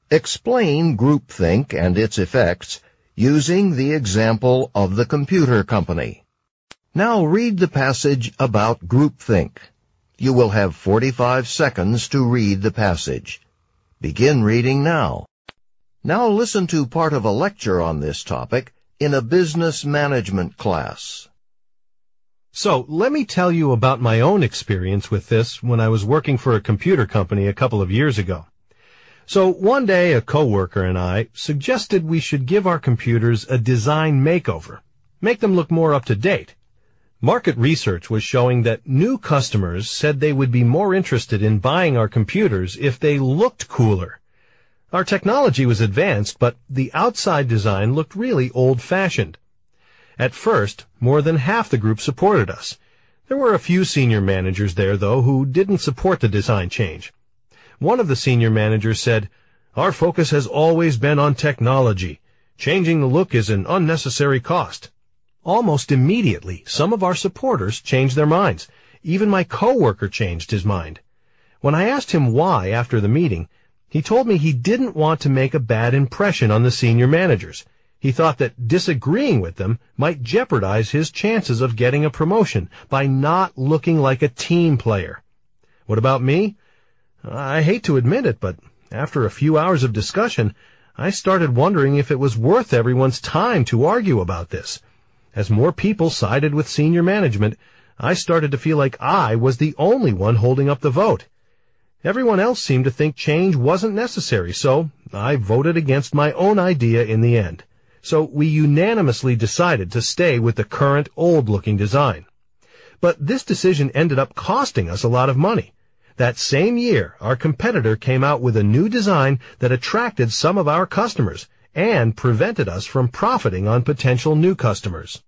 Explain groupthink and its effects using the example of the computer company. Now read the passage about groupthink. You will have 45 seconds to read the passage. Begin reading now. Now listen to part of a lecture on this topic in a business management class. So, let me tell you about my own experience with this when I was working for a computer company a couple of years ago. So, one day a coworker and I suggested we should give our computers a design makeover, make them look more up to date. Market research was showing that new customers said they would be more interested in buying our computers if they looked cooler. Our technology was advanced, but the outside design looked really old-fashioned. At first, more than half the group supported us. There were a few senior managers there, though, who didn't support the design change. One of the senior managers said, "Our focus has always been on technology. Changing the look is an unnecessary cost." Almost immediately, some of our supporters changed their minds. Even my coworker changed his mind. When I asked him why after the meeting, he told me he didn't want to make a bad impression on the senior managers. He thought that disagreeing with them might jeopardize his chances of getting a promotion by not looking like a team player. What about me? I hate to admit it, but after a few hours of discussion, I started wondering if it was worth everyone's time to argue about this. As more people sided with senior management, I started to feel like I was the only one holding up the vote. Everyone else seemed to think change wasn't necessary, so I voted against my own idea in the end. So we unanimously decided to stay with the current old-looking design. But this decision ended up costing us a lot of money. That same year, our competitor came out with a new design that attracted some of our customers and prevented us from profiting on potential new customers.